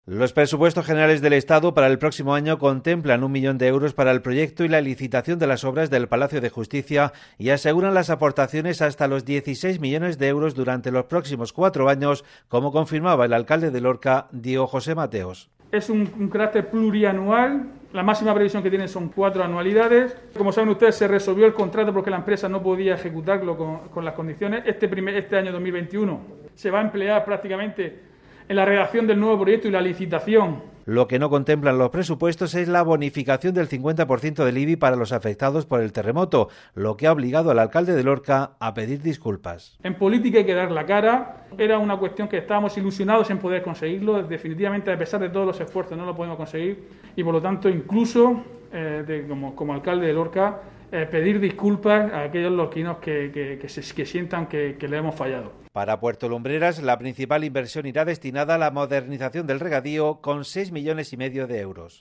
Los presupuestos generales del Estado para el próximo año contemplan 1 millón de euros para el proyecto y la licitación de las obras del Palacio de Justicia y aseguran las aportaciones hasta los 16 millones de euros durante los próximos 4 años, como confirmaba el alcalde de Lorca, Diego José Mateos. Es un carácter plurianual. La máxima previsión que tiene son 4 anualidades. Como saben ustedes, se resolvió el contrato porque la empresa no podía ejecutarlo con las condiciones. Este año 2021 se va a emplear prácticamente en la redacción del nuevo proyecto y la licitación. Lo que no contemplan los presupuestos es la bonificación del 50% del IBI para los afectados por el terremoto, lo que ha obligado al alcalde de Lorca a pedir disculpas. En política hay que dar la cara. Era una cuestión que estábamos ilusionados en poder conseguirlo. Definitivamente, a pesar de todos los esfuerzos, no lo podemos conseguir. Y por lo tanto, incluso como alcalde de Lorca, pedir disculpas a aquellos lorquinos que sientan que le hemos fallado. Para Puerto Lumbreras, la principal inversión irá destinada a la modernización del regadío con 6,5 millones de euros.